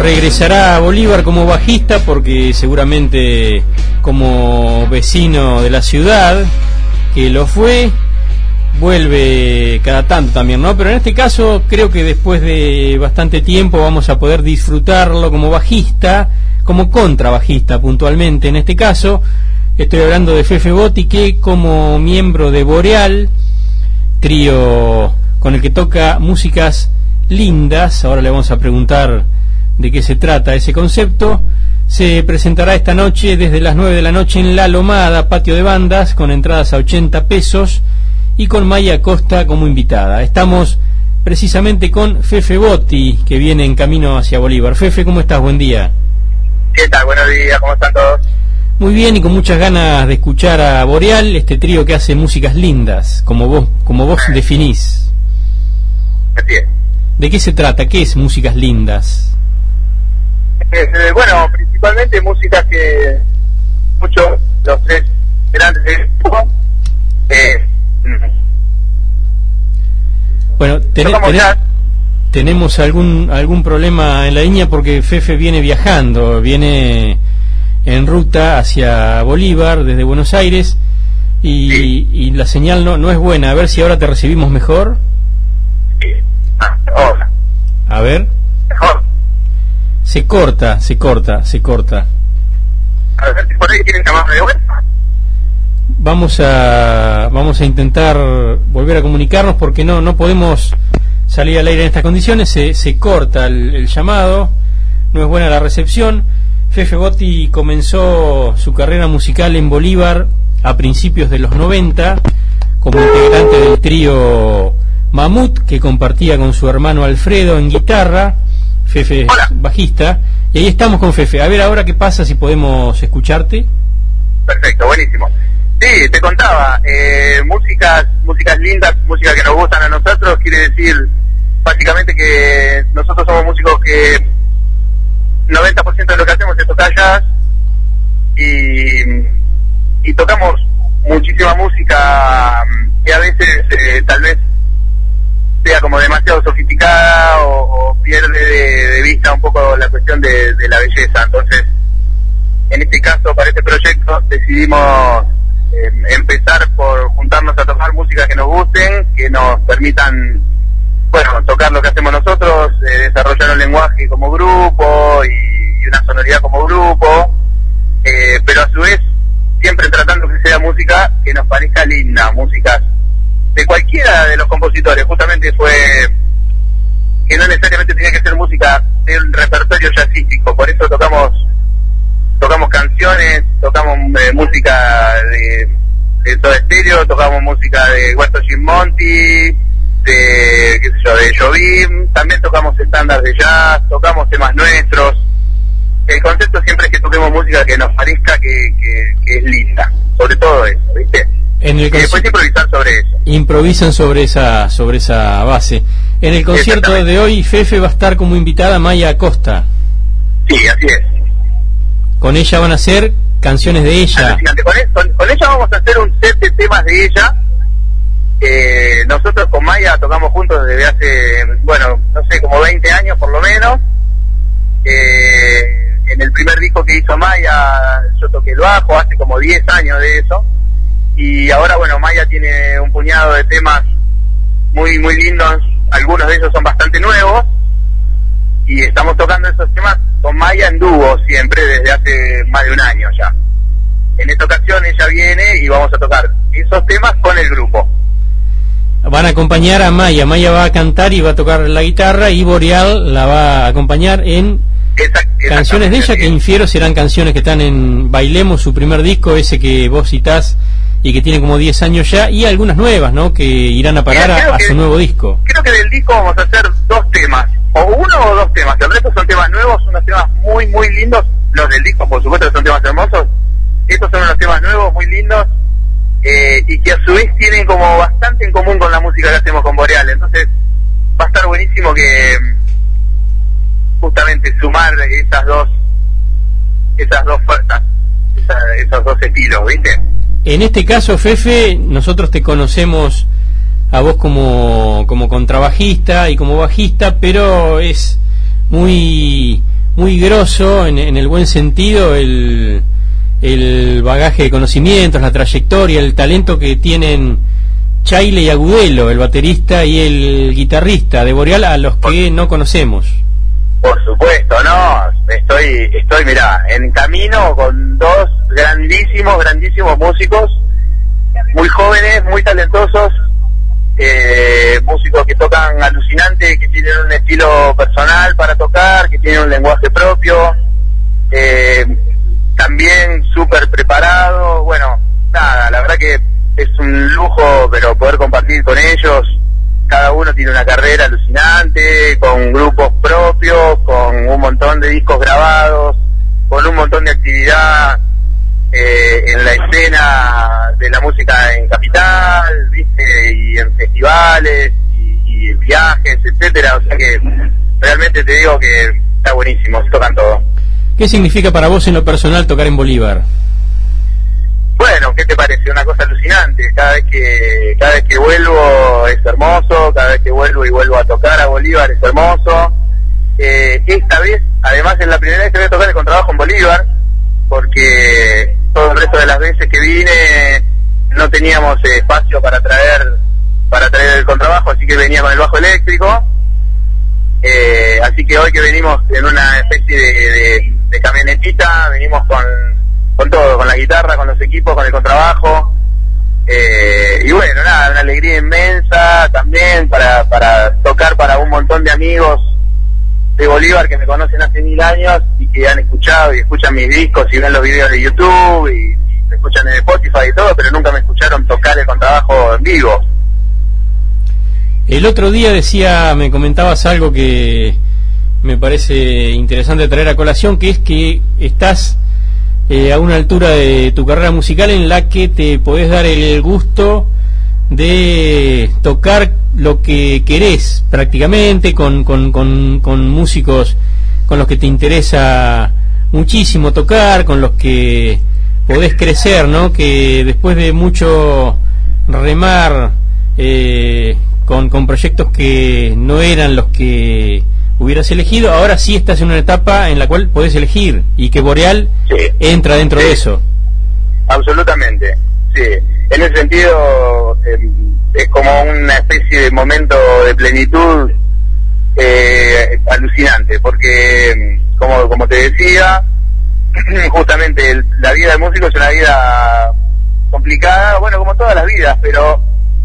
regresará a Bolívar como bajista porque seguramente como vecino de la ciudad, que lo fue, vuelve cada tanto también, ¿no? Pero en este caso creo que después de bastante tiempo vamos a poder disfrutarlo como bajista, como contrabajista puntualmente en este caso. Estoy hablando de Fefe Botti, que como miembro de Boreal, trío con el que toca músicas lindas, ahora le vamos a preguntar de qué se trata ese concepto, se presentará esta noche desde las 9 de la noche en La Lomada, patio de bandas, con entradas a 80 pesos y con Maya Costa como invitada. Estamos precisamente con Fefe Botti, que viene en camino hacia Bolívar. Fefe, ¿cómo estás? Buen día. ¿Qué tal? Buenos días, ¿cómo están todos? Muy bien, y con muchas ganas de escuchar a Boreal, este trío que hace músicas lindas, como vos definís. Así es. ¿De qué se trata? ¿Qué es músicas lindas? Bueno, principalmente músicas que muchos, los tres grandes del grupo, bueno, tenemos algún problema en la línea porque Fefe viene viajando, viene en ruta hacia Bolívar desde Buenos Aires y la señal no es buena. A ver si ahora te recibimos mejor. Sí. Hola. A ver. Mejor. Se corta. A ver si por ahí quieren llamarme de vuelta. Vamos a intentar volver a comunicarnos porque no podemos salir al aire en estas condiciones. Se corta el llamado, no es buena la recepción. Fefe Botti comenzó su carrera musical en Bolívar a principios de los 90 como integrante del trío Mamut, que compartía con su hermano Alfredo en guitarra. Fefe es bajista, y ahí estamos con Fefe. A ver ahora qué pasa, si podemos escucharte. Perfecto, buenísimo. Sí, te contaba, músicas lindas, música que nos gustan a nosotros, quiere decir básicamente que nosotros somos músicos que 90% de lo que hacemos es tocar jazz y tocamos muchísima música que a veces tal vez sea como demasiado sofisticada o pierde de vista un poco la cuestión de la belleza. Entonces, en este caso, para este proyecto decidimos empezar por juntarnos a tocar música que nos gusten, que nos permitan, bueno, tocar lo que hacemos nosotros, desarrollar un lenguaje como grupo y una sonoridad como grupo, pero a su vez siempre tratando que sea música que nos parezca linda, músicas de cualquiera de los compositores. Justamente fue que no necesariamente tenía que ser música del repertorio jazzístico, por eso tocamos canciones, tocamos música de Soda Stereo, tocamos música de Huerto Gismonti, de Jobim, también tocamos estándares de jazz, tocamos temas nuestros. El concepto siempre es que toquemos música que nos parezca que es linda, sobre todo eso, ¿viste? Y después improvisar sobre eso. Improvisan sobre esa base. En el concierto de hoy, Fefe va a estar como invitada Maya Costa. Sí, así es. Con ella van a hacer canciones de ella. Con ella vamos a hacer un set de temas de ella. Nosotros con Maya tocamos juntos desde hace, bueno, no sé, como 20 años por lo menos. En el primer disco que hizo Maya yo toqué el bajo, hace como 10 años de eso. Y ahora, bueno, Maya tiene un puñado de temas muy muy lindos, algunos de ellos son bastante nuevos, y estamos tocando esos temas con Maya en dúo siempre desde hace más de un año ya. En esta ocasión ella viene y vamos a tocar esos temas con el grupo. Van a acompañar a Maya va a cantar y va a tocar la guitarra, y Boreal la va a acompañar en canciones de ella, que infiero serán canciones que están en Bailemos, su primer disco, ese que vos citás y que tiene como 10 años ya, y algunas nuevas, ¿no?, que irán a parar a su nuevo disco. Creo que del disco vamos a hacer 2 temas, o 1 o 2 temas, el resto son temas nuevos, unos temas muy muy lindos. Los del disco, por supuesto, son temas hermosos. Estos son unos temas nuevos, muy lindos, y que a su vez tienen como bastante en común con la música que hacemos con Boreal. Entonces va a estar buenísimo que justamente sumar esas dos fuerzas, esos dos estilos, ¿viste? En este caso, Fefe, nosotros te conocemos a vos como contrabajista y como bajista, pero es muy muy grosso en el buen sentido el bagaje de conocimientos, la trayectoria, el talento que tienen Chaile y Agudelo, el baterista y el guitarrista de Boreal, a los que no conocemos. Por supuesto, no, estoy, mirá, en camino con dos grandísimos músicos, muy jóvenes, muy talentosos, músicos que tocan alucinante, que tienen un estilo personal para tocar, que tienen un lenguaje propio, también súper preparados. Bueno, nada, la verdad que es un lujo, pero poder compartir con ellos. Cada uno tiene una carrera alucinante, con grupos propios, con un montón de discos grabados, con un montón de actividad en la escena de la música en Capital, ¿viste? Y en festivales y viajes, etcétera. O sea que realmente te digo que está buenísimo, se tocan todo. ¿Qué significa para vos en lo personal tocar en Bolívar? Bueno, ¿qué te parece? Una cosa alucinante. Cada vez que vuelvo es hermoso, cada vez que vuelvo a tocar a Bolívar es hermoso. Esta vez, además, es la primera vez que voy a tocar el contrabajo en Bolívar, porque todo el resto de las veces que vine no teníamos espacio para traer el contrabajo, así que venía con el bajo eléctrico. Así que hoy que venimos en una especie de camionetita, venimos con todo, con la guitarra, con los equipos, con el contrabajo, y bueno, nada, una alegría inmensa también para tocar para un montón de amigos de Bolívar que me conocen hace 1000 años y que han escuchado y escuchan mis discos y ven los videos de YouTube y me escuchan en Spotify y todo, pero nunca me escucharon tocar el contrabajo en vivo. El otro día me comentabas algo que me parece interesante traer a colación, que es que estás a una altura de tu carrera musical en la que te podés dar el gusto de tocar lo que querés prácticamente con músicos con los que te interesa muchísimo tocar, con los que podés crecer, ¿no? Que después de mucho remar con proyectos que no eran los que hubieras elegido, ahora sí estás en una etapa en la cual podés elegir, y que Boreal entra dentro de eso. Absolutamente, sí. En ese sentido es como una especie de momento de plenitud alucinante, porque como te decía, justamente la vida del músico es una vida complicada, bueno, como todas las vidas, pero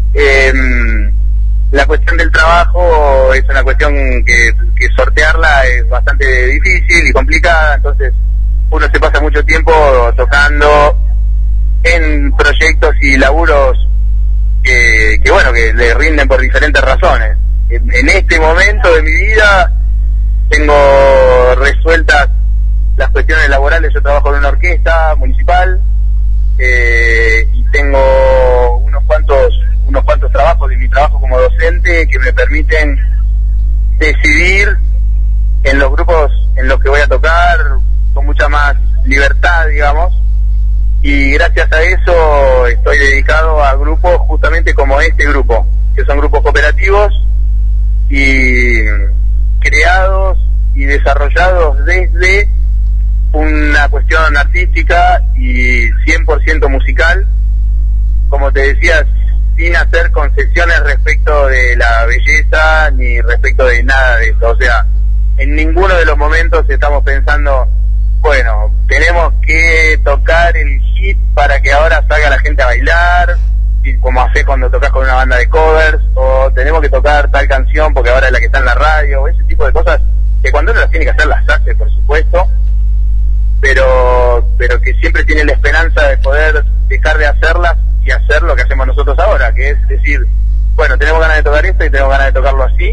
la cuestión del trabajo es una cuestión que sortearla es bastante difícil y complicada. Entonces uno se pasa mucho tiempo tocando en proyectos y laburos que le rinden por diferentes razones. En este momento de mi vida tengo resueltas las cuestiones laborales. Yo trabajo en una orquesta municipal y tengo unos cuantos trabajos de mi trabajo como docente que me permiten decidir en los grupos en los que voy a tocar con mucha más libertad, digamos, y gracias a eso estoy dedicado a grupos justamente como este grupo, que son grupos cooperativos y creados y desarrollados desde una cuestión artística y 100% musical, como te decía, sin hacer concesiones respecto de la belleza ni respecto de nada de eso. O sea, en ninguno de los momentos estamos pensando, bueno, tenemos que tocar el hit para que ahora salga la gente a bailar, y como hace cuando tocas con una banda de covers, o tenemos que tocar tal canción porque ahora es la que está en la radio, o ese tipo de cosas que cuando uno las tiene que hacer las hace, por supuesto, pero que siempre tiene la esperanza de poder dejar de hacerlas y hacer lo que hacemos nosotros ahora, que es decir, bueno, tenemos ganas de tocar esto y tenemos ganas de tocarlo así,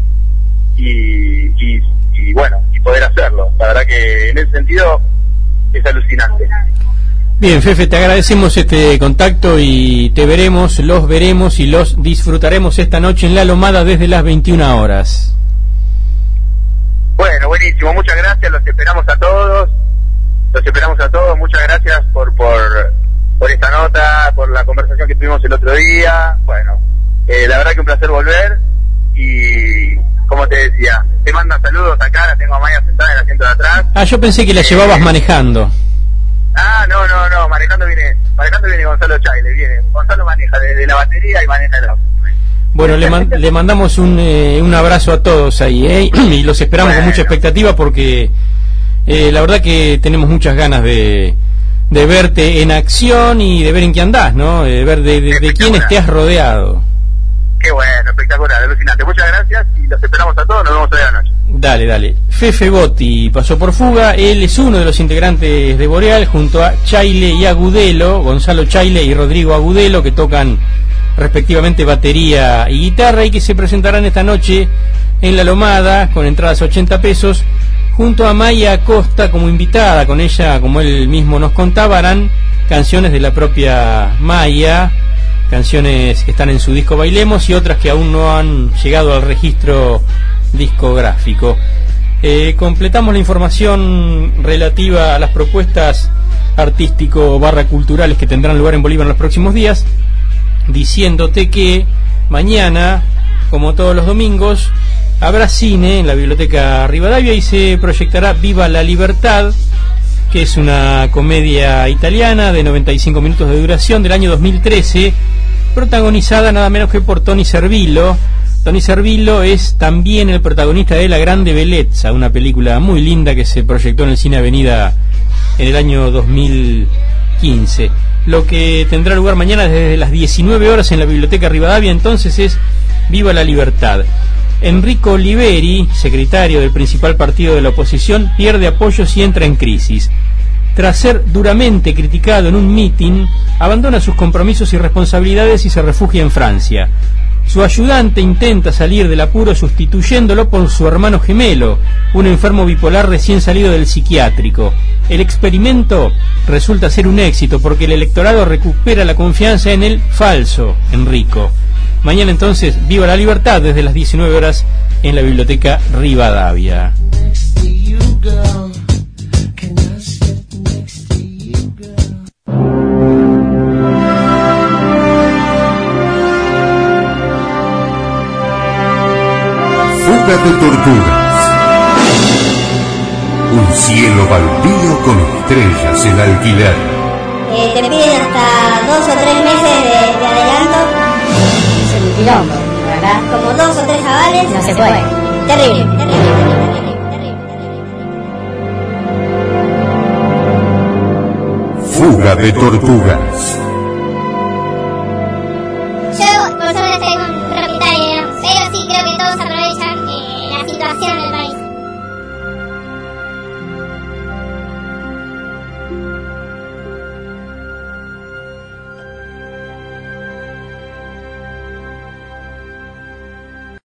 y bueno, y poder hacerlo. La verdad que en ese sentido es alucinante. Bien, Fefe, te agradecemos este contacto y los veremos y los disfrutaremos esta noche en La Lomada desde las 21 horas. Bueno, buenísimo, muchas gracias, los esperamos a todos, muchas gracias por esta nota, por la conversación que tuvimos el otro día. Bueno, la verdad que un placer volver y como te decía, te manda saludos acá, la tengo a Maya sentada en el asiento de atrás. Yo pensé que la llevabas manejando. No, manejando viene Gonzalo Chaile, Gonzalo maneja desde la batería y maneja el auto. Bueno, le mandamos un abrazo a todos ahí, y los esperamos con mucha expectativa porque la verdad que tenemos muchas ganas de verte en acción y de ver en qué andás, ¿no? De ver de quiénes te has rodeado. Qué bueno, espectacular, alucinante. Muchas gracias y los esperamos a todos, nos vemos hoy a la noche. Dale. Fefe Botti pasó por Fuga, él es uno de los integrantes de Boreal junto a Chaile y Agudelo, Gonzalo Chaile y Rodrigo Agudelo, que tocan respectivamente batería y guitarra y que se presentarán esta noche en La Lomada con entradas a 80 pesos junto a Maya Acosta como invitada. Con ella, como él mismo nos contaba, harán canciones de la propia Maya, canciones que están en su disco Bailemos y otras que aún no han llegado al registro discográfico. Completamos la información relativa a las propuestas artístico-culturales que tendrán lugar en Bolívar en los próximos días, diciéndote que mañana, como todos los domingos, habrá cine en la Biblioteca Rivadavia y se proyectará Viva la Libertad, que es una comedia italiana de 95 minutos de duración del año 2013, protagonizada nada menos que por Tony Servillo. Tony Servillo es también el protagonista de La Grande Bellezza, una película muy linda que se proyectó en el Cine Avenida en el año 2015. Lo que tendrá lugar mañana desde las 19 horas en la Biblioteca Rivadavia entonces es Viva la Libertad. Enrico Oliveri, secretario del principal partido de la oposición, pierde apoyos y entra en crisis. Tras ser duramente criticado en un mitin, abandona sus compromisos y responsabilidades y se refugia en Francia. Su ayudante intenta salir del apuro sustituyéndolo por su hermano gemelo, un enfermo bipolar recién salido del psiquiátrico. El experimento resulta ser un éxito porque el electorado recupera la confianza en el falso Enrico. Mañana entonces, Viva la Libertad desde las 19 horas en la Biblioteca Rivadavia. Fuga de tortugas. Un cielo baldío con estrellas en alquiler. Te piden hasta 2 o 3 meses de adelanto. Es un quilombo, ¿verdad? Como 2 o 3 avales. No se puede. Terrible. Fuga de tortugas.